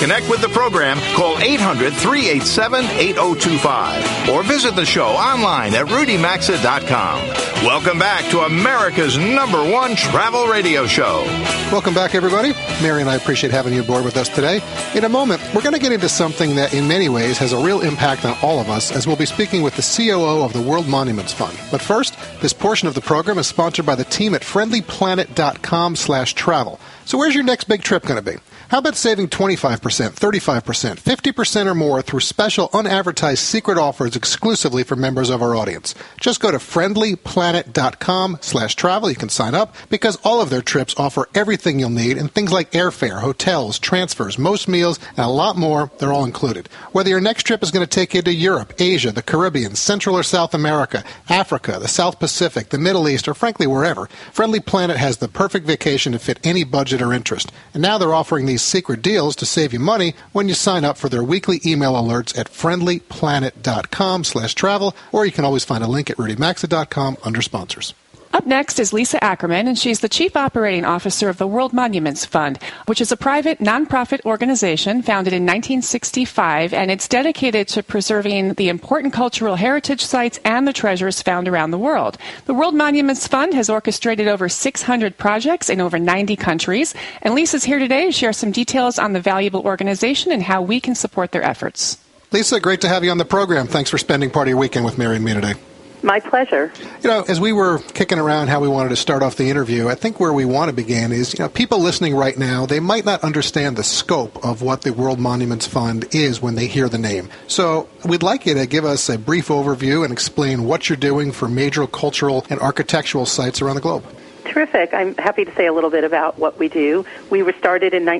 connect with the program, call 800-387-8025 or visit the show online at rudymaxa.com. Welcome back to America's #1 travel radio show. Welcome back, everybody. Mary and I appreciate having you aboard with us today. In a moment, we're going to get into something that in many ways has a real impact on all of us, as we'll be speaking with the COO of the World Monuments Fund. But first, this portion of the program is sponsored by the team at friendlyplanet.com/travel. So where's your next big trip going to be? How about saving 25%, 35%, 50% or more through special unadvertised secret offers exclusively for members of our audience? Just go to friendlyplanet.com/travel. You can sign up because all of their trips offer everything you'll need, and things like airfare, hotels, transfers, most meals, and a lot more, they're all included. Whether your next trip is going to take you to Europe, Asia, the Caribbean, Central or South America, Africa, the South Pacific, the Middle East, or frankly wherever, Friendly Planet has the perfect vacation to fit any budget or interest. And now they're offering these secret deals to save you money when you sign up for their weekly email alerts at friendlyplanet.com/travel, or you can always find a link at rudymaxa.com under sponsors. Up next is Lisa Ackerman, and she's the Chief Operating Officer of the World Monuments Fund, which is a private nonprofit organization founded in 1965, and it's dedicated to preserving the important cultural heritage sites and the treasures found around the world. The World Monuments Fund has orchestrated over 600 projects in over 90 countries, and Lisa's here today to share some details on the valuable organization and how we can support their efforts. Lisa, great to have you on the program. Thanks for spending part of your weekend with Mary and me today. My pleasure. You know, as we were kicking around how we wanted to start off the interview, I think where we want to begin is, people listening right now, they might not understand the scope of what the World Monuments Fund is when they hear the name. So we'd like you to give us a brief overview and explain what you're doing for major cultural and architectural sites around the globe. Terrific. I'm happy to say a little bit about what we do. We were started in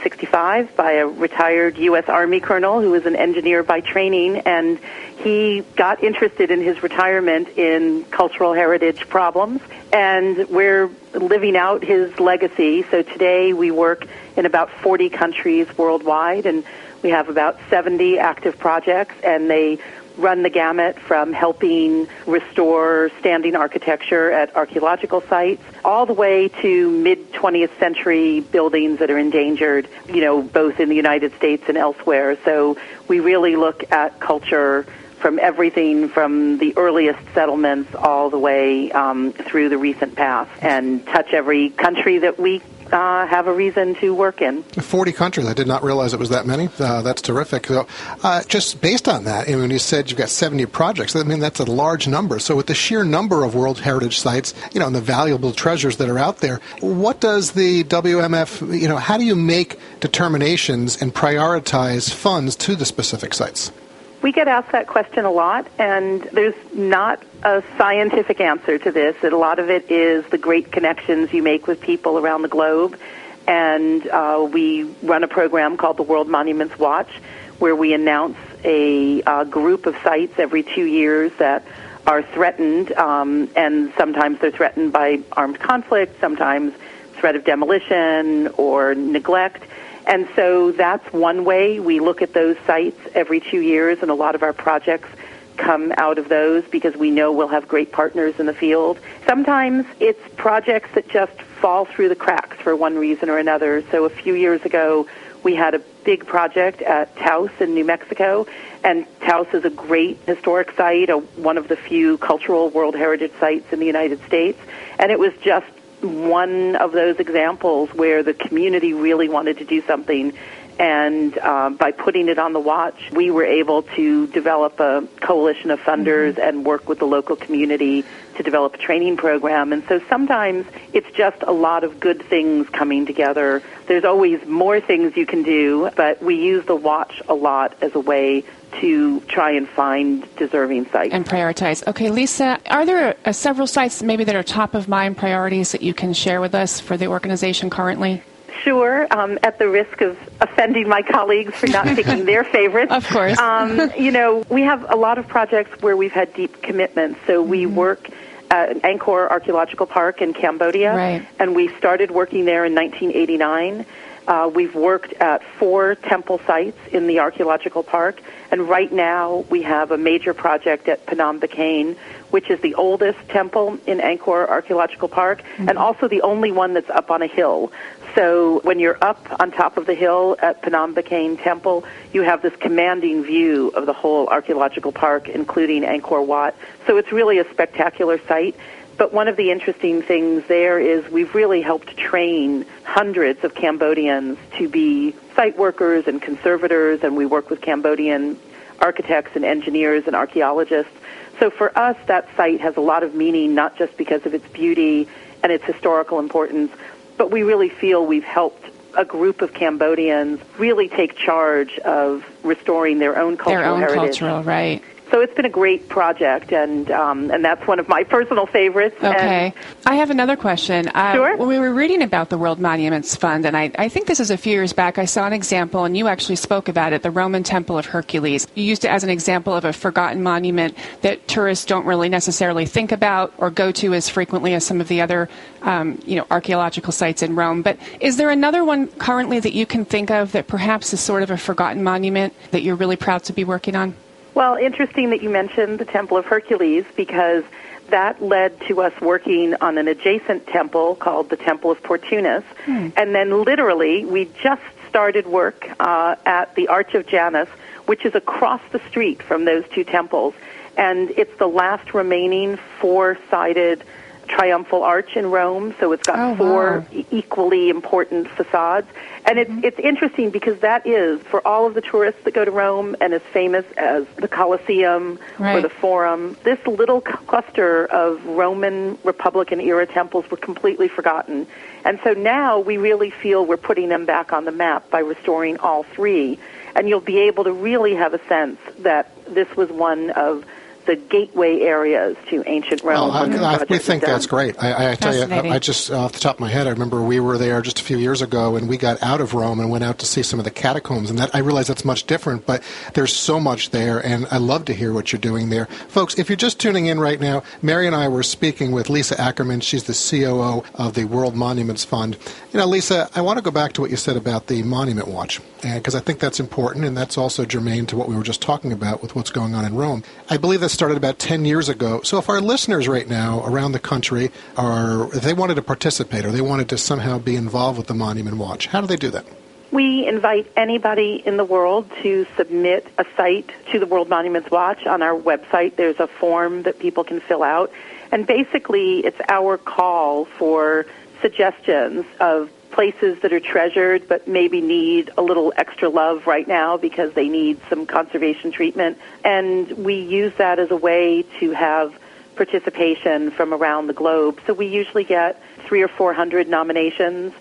1965 by a retired U.S. Army colonel who was an engineer by training, and he got interested in his retirement in cultural heritage problems, and we're living out his legacy. So today we work in about 40 countries worldwide, and we have about 70 active projects, and they run the gamut from helping restore standing architecture at archaeological sites all the way to mid-20th century buildings that are endangered, both in the United States and elsewhere. So we really look at culture from everything from the earliest settlements all the way through the recent past, and touch every country that we have a reason to work in. 40 countries. I did not realize it was that many. That's terrific. So, just based on that, when you said you've got 70 projects, that's a large number. So with the sheer number of World Heritage Sites, and the valuable treasures that are out there, what does the WMF, how do you make determinations and prioritize funds to the specific sites? We get asked that question a lot, and there's not a scientific answer to this. A lot of it is the great connections you make with people around the globe, and we run a program called the World Monuments Watch, where we announce a group of sites every 2 years that are threatened, and sometimes they're threatened by armed conflict, sometimes threat of demolition or neglect. And so that's one way we look at those sites every 2 years, and a lot of our projects come out of those because we know we'll have great partners in the field. Sometimes it's projects that just fall through the cracks for one reason or another. So a few years ago, we had a big project at Taos in New Mexico, and Taos is a great historic site, one of the few cultural World Heritage sites in the United States, and it was just one of those examples where the community really wanted to do something, and by putting it on the watch, we were able to develop a coalition of funders and work with the local community to develop a training program. And so sometimes it's just a lot of good things coming together. There's always more things you can do, but we use the watch a lot as a way to try and find deserving sites. And prioritize. Okay, Lisa, are there several sites maybe that are top of mind priorities that you can share with us for the organization currently? Sure, at the risk of offending my colleagues for not picking their favorites. Of course. We have a lot of projects where we've had deep commitments. So we work at Angkor Archaeological Park in Cambodia, right, and we started working there in 1989. We've worked at 4 temple sites in the archaeological park, and right now we have a major project at Phnom Penh, which is the oldest temple in Angkor Archaeological Park, and also the only one that's up on a hill. So when you're up on top of the hill at Phnom Penh Temple, you have this commanding view of the whole archaeological park, including Angkor Wat. So it's really a spectacular site. But one of the interesting things there is we've really helped train hundreds of Cambodians to be site workers and conservators, and we work with Cambodian architects and engineers and archaeologists. So for us, that site has a lot of meaning, not just because of its beauty and its historical importance, but we really feel we've helped a group of Cambodians really take charge of restoring their own cultural heritage. Cultural, right. So it's been a great project, and that's one of my personal favorites. Okay. And I have another question. Sure. When we were reading about the World Monuments Fund, and I think this is a few years back, I saw an example, and you actually spoke about it, the Roman Temple of Hercules. You used it as an example of a forgotten monument that tourists don't really necessarily think about or go to as frequently as some of the other archaeological sites in Rome. But is there another one currently that you can think of that perhaps is sort of a forgotten monument that you're really proud to be working on? Well, interesting that you mentioned the Temple of Hercules, because that led to us working on an adjacent temple called the Temple of Portunus. And then literally, we just started work at the Arch of Janus, which is across the street from those 2 temples. And it's the last remaining 4-sided triumphal arch in Rome, so it's got 4 equally important facades. And it's interesting because that is, for all of the tourists that go to Rome and as famous as the Colosseum or the Forum, this little cluster of Roman Republican-era temples were completely forgotten. And so now we really feel we're putting them back on the map by restoring all 3. And you'll be able to really have a sense that this was one of the gateway areas to ancient Rome. We think that's great. I tell you, I just, off the top of my head, I remember we were there just a few years ago, and we got out of Rome and went out to see some of the catacombs, and I realize that's much different, but there's so much there, and I love to hear what you're doing there. Folks, if you're just tuning in right now, Mary and I were speaking with Lisa Ackerman. She's the COO of the World Monuments Fund. Lisa, I want to go back to what you said about the Monument Watch, because I think that's important, and that's also germane to what we were just talking about with what's going on in Rome. I believe that started about 10 years ago. So if our listeners right now around the country if they wanted to participate or they wanted to somehow be involved with the Monument Watch, how do they do that? We invite anybody in the world to submit a site to the World Monuments Watch. On our website, there's a form that people can fill out. And basically, it's our call for suggestions of places that are treasured but maybe need a little extra love right now because they need some conservation treatment. And we use that as a way to have participation from around the globe. So we usually get 300 or 400 nominations,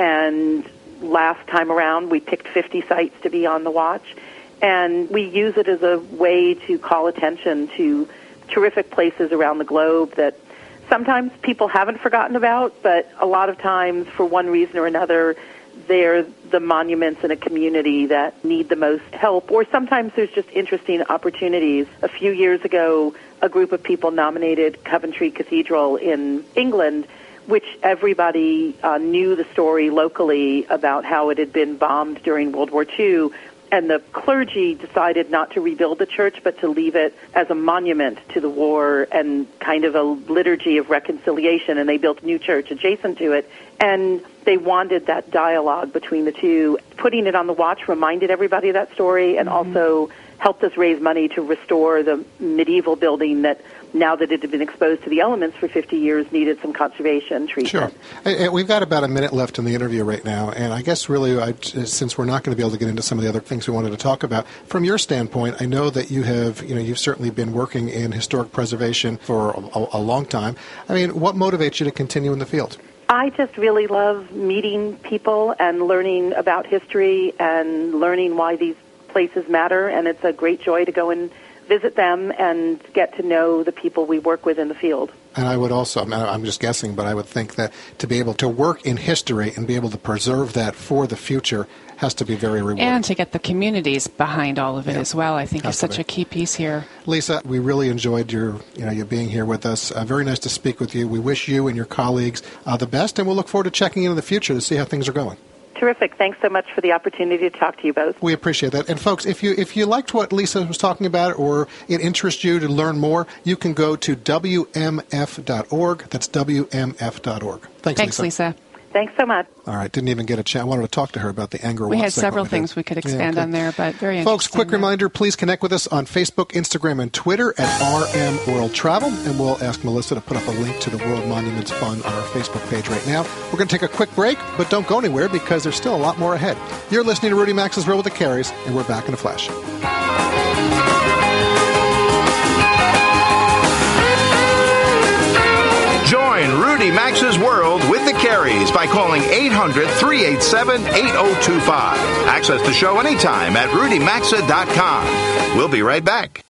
and last time around we picked 50 sites to be on the watch. And we use it as a way to call attention to terrific places around the globe that sometimes people haven't forgotten about, but a lot of times, for one reason or another, they're the monuments in a community that need the most help, or sometimes there's just interesting opportunities. A few years ago, a group of people nominated Coventry Cathedral in England, which everybody knew the story locally about how it had been bombed during World War II, and the clergy decided not to rebuild the church, but to leave it as a monument to the war and kind of a liturgy of reconciliation, and they built a new church adjacent to it. And they wanted that dialogue between the two. Putting it on the watch reminded everybody of that story, and also helped us raise money to restore the medieval building that, now that it had been exposed to the elements for 50 years, needed some conservation treatment. Sure. We've got about a minute left in the interview right now, and I guess really, since we're not going to be able to get into some of the other things we wanted to talk about, from your standpoint, I know that you've certainly been working in historic preservation for a long time. I mean, what motivates you to continue in the field? I just really love meeting people and learning about history and learning why these places matter, and it's a great joy to go and visit them and get to know the people we work with in the field. And I would also, I'm just guessing, but I would think that to be able to work in history and be able to preserve that for the future has to be very rewarding. And to get the communities behind all of it as well, I think is such a key piece here. Lisa, we really enjoyed you being here with us. Very nice to speak with you. We wish you and your colleagues the best, and we'll look forward to checking in the future to see how things are going. Terrific. Thanks so much for the opportunity to talk to you both. We appreciate that. And folks, if you liked what Lisa was talking about or it interests you to learn more, you can go to WMF.org. That's WMF.org. Thanks, Lisa. Thanks so much. All right, didn't even get a chance. I wanted to talk to her about the anger. We had several things we could expand on there, but very interesting. Folks, quick reminder, please connect with us on Facebook, Instagram, and Twitter at RM World Travel, and we'll ask Melissa to put up a link to the World Monuments Fund on our Facebook page right now. We're going to take a quick break, but don't go anywhere because there's still a lot more ahead. You're listening to Rudy Maxa's World with the Careys, and we're back in a flash. Join Rudy Maxa's World with the Careys by calling 800-387-8025. Access the show anytime at rudymaxa.com. We'll be right back.